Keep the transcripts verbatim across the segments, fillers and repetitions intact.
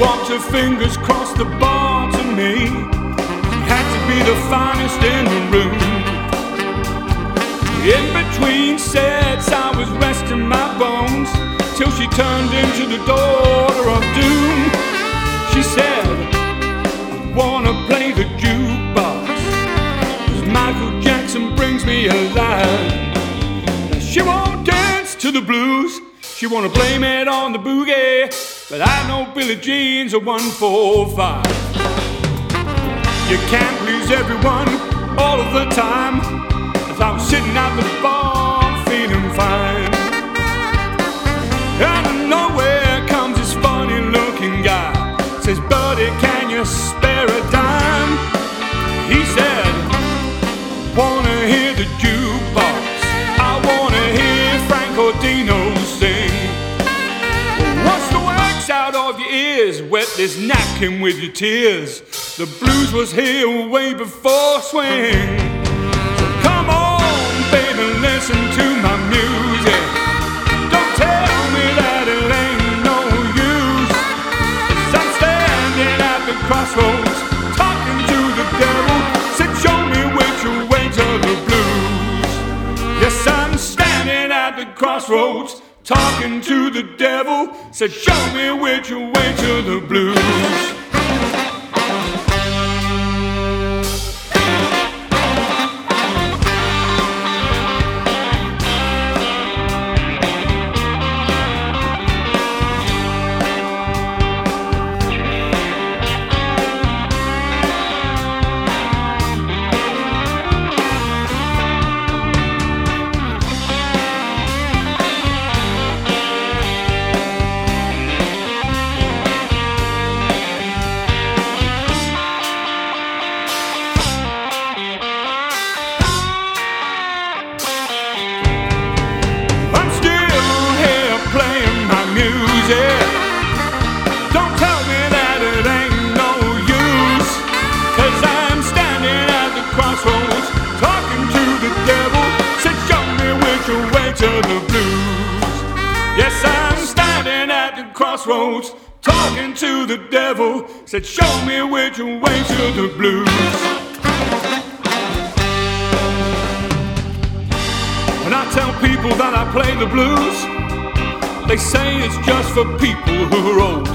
walked her fingers across the bar to me. She had to be the finest in the room. In between sets I was resting my bones, till she turned into the daughter of doom. She said, I wanna play the jukebox, 'cause Michael Jackson brings me alive. Now she won't dance to the blues, she wanna blame it on the boogie, but I know Billie Jean's a one four five. You can't please everyone all of the time, as I was sitting at the bar feeling fine. Out of nowhere comes this funny looking guy, says, buddy, can you spare a dime? He said, wanna hear the jukebox, I wanna hear Frank Ordino sing. Well, wash the wax out of your ears, wet this napkin with your tears. The blues was here way before swing. So come on, baby, listen to my music. Don't tell me that it ain't no use, 'cause I'm standing at the crossroads, talking to the devil. Said, show me which way to the blues. Yes, I'm standing at the crossroads, talking to the devil. Said, show me which way to the blues. Don't tell me that it ain't no use, 'cause I'm standing at the crossroads, talking to the devil. Said, show me which way to the blues. Yes, I'm standing at the crossroads, talking to the devil. Said, show me which way to the blues. When I tell people that I play the blues, they say it's just for people who are old.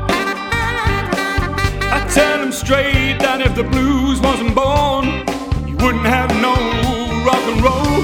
I tell them straight that if the blues wasn't born, you wouldn't have no rock and roll.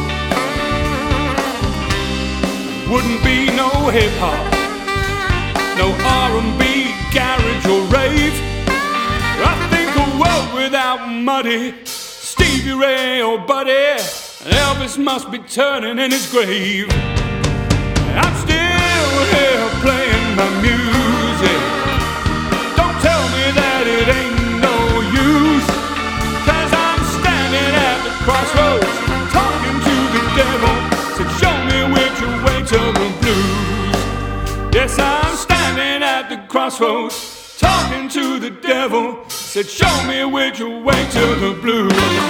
Wouldn't be no hip hop, no R and B, garage or rave. I think a world without Muddy, Stevie Ray or Buddy, Elvis must be turning in his grave. I'm still here playing my music. Don't tell me that it ain't no use, 'cause I'm standing at the crossroads, talking to the devil. Said, show me which way to the blues. Yes, I'm standing at the crossroads, talking to the devil. Said, show me which way to the blues.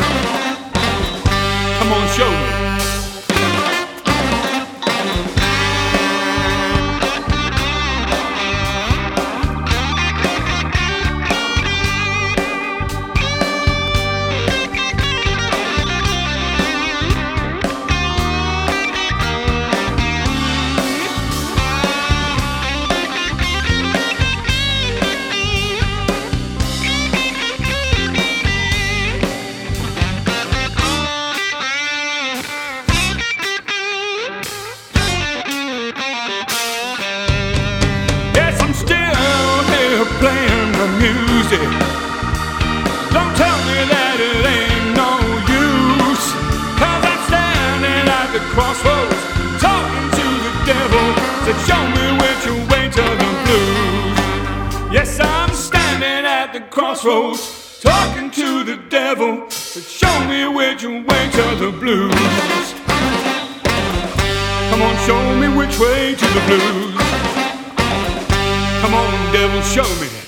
Come on, show me. Playing the music. Don't tell me that it ain't no use, 'cause I'm standing at the crossroads, talking to the devil. Said, show me which way to the blues. Yes, I'm standing at the crossroads, talking to the devil. Said, show me which way to the blues. Come on, show me which way to the blues. Come on, devil, show me.